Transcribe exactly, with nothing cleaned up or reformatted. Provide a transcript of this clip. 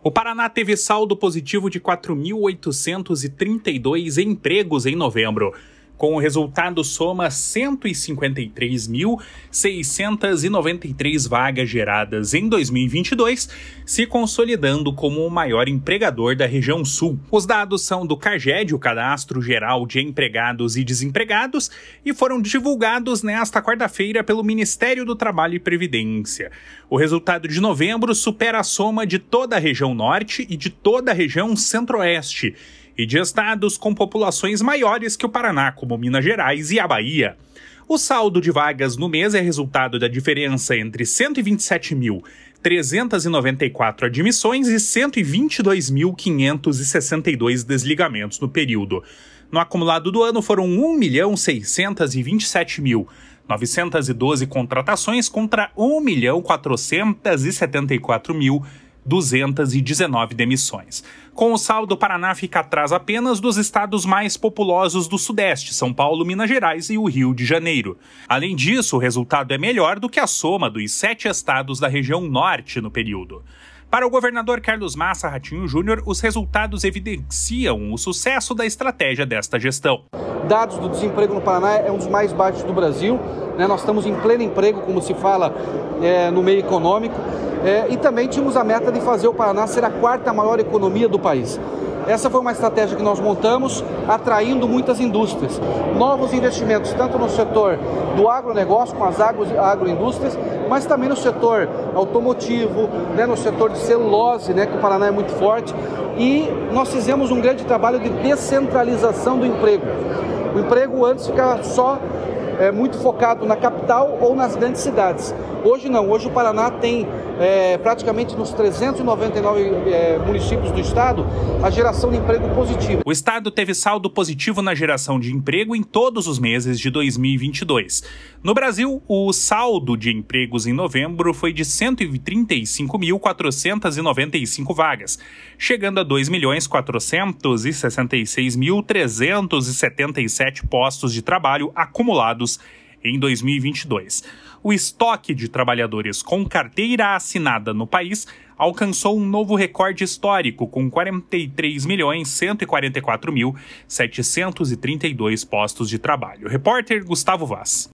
O Paraná teve saldo positivo de quatro mil oitocentos e trinta e dois empregos em novembro. Com o resultado, soma cento e cinquenta e três mil, seiscentas e noventa e três vagas geradas em dois mil e vinte e dois, se consolidando como o maior empregador da região sul. Os dados são do CAGED, o Cadastro Geral de Empregados e Desempregados, e foram divulgados nesta quarta-feira pelo Ministério do Trabalho e Previdência. O resultado de novembro supera a soma de toda a região norte e de toda a região centro-oeste, e de estados com populações maiores que o Paraná, como Minas Gerais e a Bahia. O saldo de vagas no mês é resultado da diferença entre cento e vinte e sete mil, trezentas e noventa e quatro admissões e cento e vinte e dois mil, quinhentos e sessenta e dois desligamentos no período. No acumulado do ano foram um milhão, seiscentas e vinte e sete mil, novecentas e doze contratações contra um milhão, quatrocentas e setenta e quatro mil, duzentas e dezenove demissões. Com o saldo, o Paraná fica atrás apenas dos estados mais populosos do Sudeste, São Paulo, Minas Gerais e o Rio de Janeiro. Além disso, o resultado é melhor do que a soma dos sete estados da região Norte no período. Para o governador Carlos Massa Ratinho Júnior, os resultados evidenciam o sucesso da estratégia desta gestão. Dados do desemprego no Paraná é um dos mais baixos do Brasil, né? Nós estamos em pleno emprego, como se fala é, no meio econômico. É, e também tínhamos a meta de fazer o Paraná ser a quarta maior economia do país. Essa foi uma estratégia que nós montamos, atraindo muitas indústrias. Novos investimentos, tanto no setor do agronegócio, com as agro, agroindústrias, mas também no setor automotivo, né, no setor de celulose, né, que o Paraná é muito forte. E nós fizemos um grande trabalho de descentralização do emprego. O emprego antes ficava só é, muito focado na capital ou nas grandes cidades. Hoje não, hoje o Paraná tem é, praticamente nos trezentos e noventa e nove é, municípios do estado a geração de emprego positivo. O estado teve saldo positivo na geração de emprego em todos os meses de dois mil e vinte e dois. No Brasil, o saldo de empregos em novembro foi de cento e trinta e cinco mil, quatrocentas e noventa e cinco vagas, chegando a dois milhões, quatrocentos e sessenta e seis mil, trezentos e setenta e sete postos de trabalho acumulados em dois mil e vinte e dois. O estoque de trabalhadores com carteira assinada no país alcançou um novo recorde histórico, com quarenta e três milhões, cento e quarenta e quatro mil, setecentos e trinta e dois postos de trabalho. Repórter Gustavo Vaz.